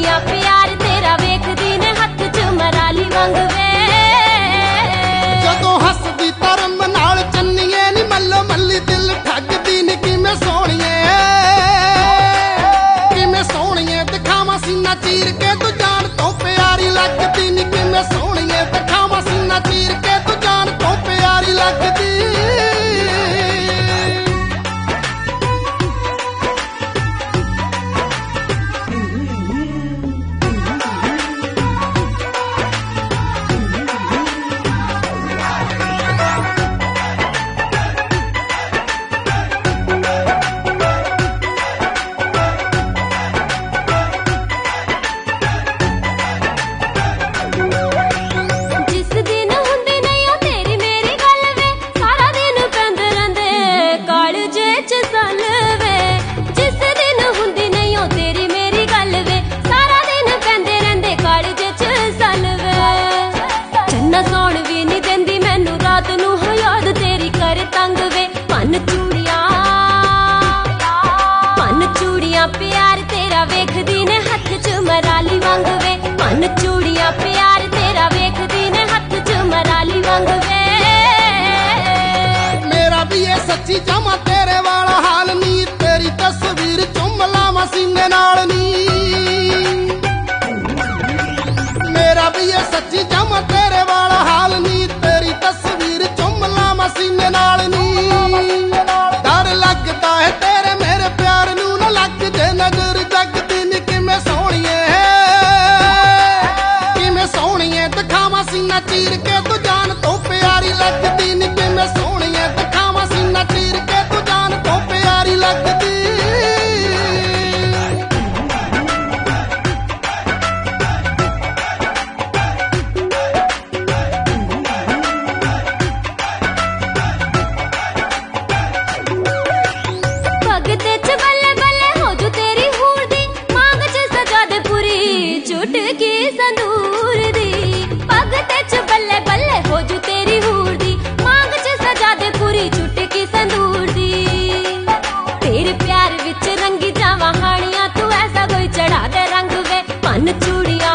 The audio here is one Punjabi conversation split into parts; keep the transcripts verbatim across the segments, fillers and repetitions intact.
ਚੂੜੀਆਂ ਪਿਆਰ ਤੇਰਾ ਵੇਖਦੀ ਨੇ ਹੱਥ ਚ ਮਰਾਲੀ ਵਾਂਗ ਵੇ। ਜਦੋਂ ਹੱਸਦੀ ਧਰਮ ਨਾਲ ਚੰਨੀਏ ਨੀ ਮੱਲੋ ਮੱਲੀ ਦਿਲ ਠੱਗਦੀ ਨੀ ਕਿਵੇਂ ਸੋਹਣੀਏ ਕਿਵੇਂ ਸੋਹਣੀਏ ਦਿਖਾਵਾਂ ਸੀਨਾ ਚੀਰ ਕੇ ਤੂੰ ਜਾਨ ਤੋਂ ਪਿਆਰੀ ਲੱਗਦੀ ਨੀ ਕਿਵੇਂ ਸੋਹਣੀਏ ਦਿਖਾਵਾਂ ਸੀਨਾ ਚੀਰ ਕੇ ਤੂੰ ਜਾਨ ਤੋਂ ਪਿਆਰੀ ਲੱਗਦੀ। ਸੌਣ ਵੀ ਨੀ ਦਿੰਦੀ ਮੈਨੂੰ ਰਾਤ ਨੂੰ ਹੋ ਯਾਦ ਤੇਰੀ ਕਰ ਤੰਗ ਵੇ। ਮਨ ਚੂੜੀਆਂ ਮਨ ਚੂੜੀਆਂ ਪਿਆਰ ਤੇਰਾ ਵੇਖਦੀ ਨੇ ਹੱਥ ਚ ਮਰਾਲੀ ਵਾਂਗ ਵੇ। ਮਨ ਚੂੜੀਆਂ ਪਿਆਰ ਤੇਰਾ ਵੇਖਦੀ ਨੇ ਹੱਥ ਚ ਮਰਾਲੀ ਵਾਂਗ ਵੇ। ਮੇਰਾ ਵੀ ਇਹ ਸੱਚੀ ਜਾਵਾਂ ਤੇਰੇ ਵਾਲਾ ਹਾਲ ਨੀ ਤੇਰੀ ਤਸਵੀਰ ਚੁੰਮ ਲਾਵਾਂ ਸੀਨੇ ਨਾਲ ਨੀ। ਮੇਰਾ ਵੀ ਇਹ ਸੱਚੀ ਜਾਵਾਂ ਤੇਰੇ ਵਾਲਾ ਹਾਲ ਨੀ ਤੇਰੀ ਤਸਵੀਰ ਚੁੰਮ ਲਾਵਾਂ ਸੀਨੇ ਨਾਲ ਨੀ। ਡਰ ਲੱਗਦਾ ਹੈ ਤੇਰੇ ਮੇਰੇ ਪਿਆਰ ਨੂੰ ਨਾ ਲੱਗ ਜੇ ਨਜ਼ਰ ਜਗਦੀ ਨੀ ਕਿਵੇਂ ਸੋਹਣੀਏ ਕਿਵੇਂ ਸੋਹਣੀਏ ਦਿਖਾਵਾਂ ਸੀਨਾ ਚੀਰ ਕੇ ਤੂੰ ਜਾਨ ਤੋਂ ਪਿਆਰੀ ਲੱਗਦੀ ਨੀ ਕਿਵੇਂ ਸੋਹਣੀਏ ਦਿਖਾਵਾਂ ਸੀਨਾ ਚੀਰ ਕੇ ਤੂੰ ਜਾਨ ਤੋਂ ਪਿਆਰੀ ਲੱਗਦੀ। ਚੁਟਕੀ ਸੰਦੂਰ ਦੀ ਪੱਗ ਤੇ ਚ ਬੱਲੇ ਬੱਲੇ ਹੋ ਜੂ ਤੇਰੀ ਹੂਰ ਦੀ ਮਾਂਗ ਚ ਸਜਾ ਦੇ ਪੂਰੀ ਚੁਟਕੀ ਸੰਦੂਰ ਦੀ। ਤੇਰੇ ਪਿਆਰ ਵਿੱਚ ਰੰਗੀ ਜਾਵਾਂ ਹਾਣੀਆਂ ਤੂੰ ਐਸਾ ਕੋਈ ਚੜਾ ਦੇ ਰੰਗ ਵੇ। ਮਨ ਚੂੜੀਆਂ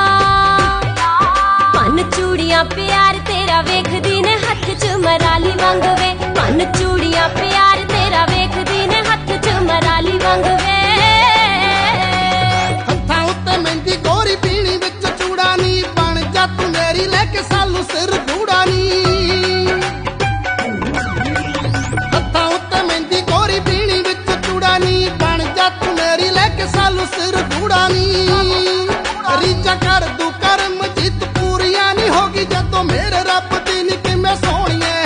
ਮਨ ਚੂੜੀਆਂ ਪਿਆਰ ਤੇਰਾ ਵੇਖਦੀ ਨੇ ਹੱਥ ਚ ਮਰਾਲੀ ਵਾਂਗ ਵੇ। ਮਨ ਚੂੜੀਆਂ ਪਿਆਰ ਤੇਰਾ ਵੇਖਦੀ ਨੇ ਹੱਥ ਚ ਮਰਾਲੀ ਵਾਂਗ ਵੇ। ਗੋਰੀ ਪੀਣੀ ਵਿੱਚ ਚੂੜਾ ਨੀ ਬਣ ਜਾ ਤੂੰ ਮੇਰੀ ਲੈ ਕੇ ਸਾਲੂ ਸਿਰ ਧੂੜਾ ਨੀ। ਹੱਥਾਂ ਉੱਤੇ ਮਹਿੰਦੀ ਗੋਰੀ ਪੀਣੀ ਵਿੱਚ ਚੂੜਾ ਨੀ ਬਣ ਜਾ ਤੂੰ ਮੇਰੀ ਲੈ ਕੇ ਸਾਲੂ ਸਿਰ ਧੂੜਾ ਨੀ। ਰੀਝਾਂ ਕਰ ਦੂ ਕਰਮ ਜਿੱਤ ਪੂਰੀਆਂ ਨੀ ਹੋਗੀ ਜਦੋਂ ਮੇਰੇ ਰੱਬ ਦੀ ਨੀ ਕਿਵੇਂ ਸੋਹਣੀਏ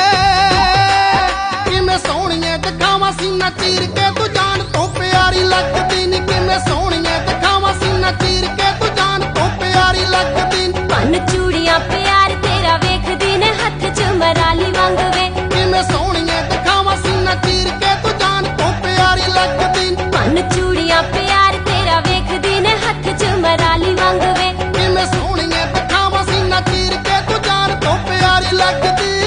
ਕਿਵੇਂ ਸੋਹਣੀਏ ਦਿਖਾਵਾਂ ਸੀਨਾ ਚੀਰ ਕੇ ਤੂੰ ਜਾਨ ਤੋਂ ਪਿਆਰੀ ਲੱਗਦੀ ਨੀ ਕਿਵੇਂ ਸੋਹਣੀਏ ਦਿਖਾਵਾਂ ਸੀਨਾ ਚੀਰ ਕੇ ਤੂੰ ਜਾਨ ਤੋਂ ਪਿਆਰੀ ਲੱਗਦੀ। ਮਨ ਚੂੜੀਆਂ ਪਿਆਰ ਤੇਰਾ ਵੇਖਦੀ ਨੇ ਹੱਥ ਚ ਮਰਾਲੀ ਵਾਂਗ ਵੇ। ਕਿਵੇਂ ਸੋਹਣੀਏ ਦਿਖਾਵਾਂ ਸੀਨਾ ਚੀਰ ਕੇ ਤੂੰ ਜਾਨ ਤੋਂ ਪਿਆਰੀ ਲੱਗਦੀ। ਮਨ ਚੂੜੀਆਂ ਪਿਆਰ ਤੇਰਾ ਵੇਖਦੀ ਨੇ ਹੱਥ ਚ ਮਰਾਲੀ ਵਾਂਗ ਵੇ। ਕਿਵੇਂ ਸੋਹਣੀਏ ਦਿਖਾਵਾਂ ਸੀਨਾ ਚੀਰ ਕੇ ਤੂੰ ਜਾਨ ਤੋਂ ਪਿਆਰੀ ਲੱਗਦੀ।